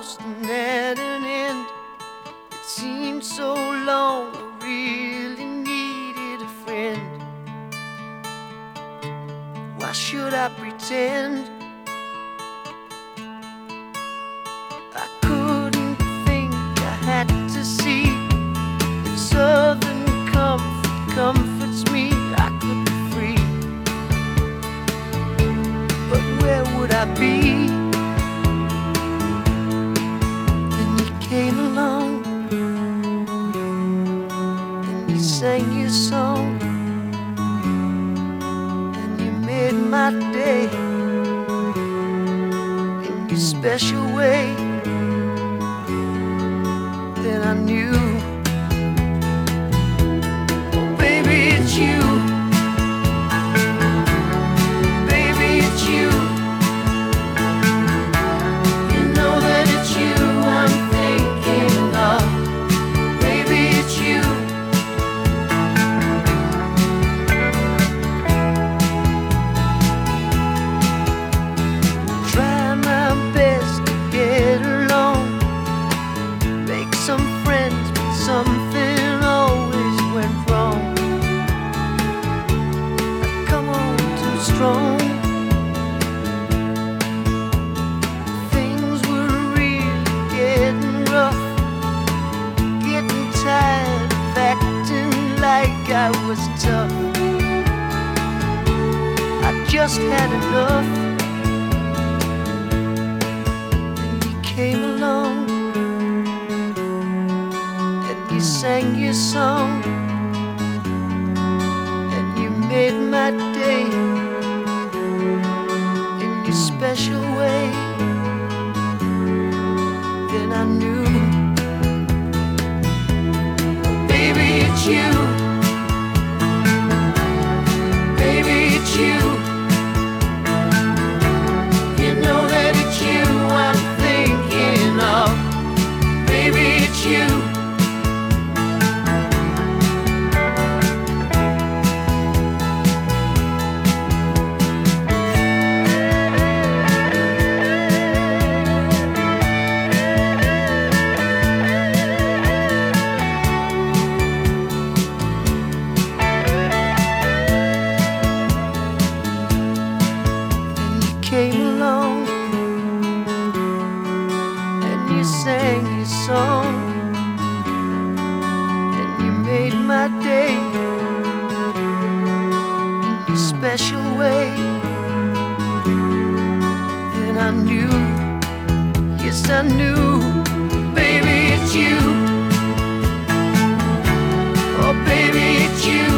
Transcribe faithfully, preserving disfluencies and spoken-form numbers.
lost and at an end. It seemed so long, I really needed a friend. Why should I pretend? I couldn't think, I had to see. If southern comfort comforts me, I could be free. But where would I be? Then you came along and you sang your song, and you made my day in your special way. Then I knew, oh baby, it's you. Baby, it's you. You know that it's you I'm thinking of. Baby, it's you. Try my best to get along, make some friends, but something always went wrong. I come on too strong. Things were really getting rough, getting tired of acting like I was tough. I just had enough. And you came along, you sang your song, and you made my day in your special way. Then I knew, oh, baby, it's you. Baby, it's you. You know that it's you I'm thinking of. Baby, it's you. Came along and you sang your song, and you made my day in your special way. And I knew, yes I knew, baby, it's you. Oh baby, it's you.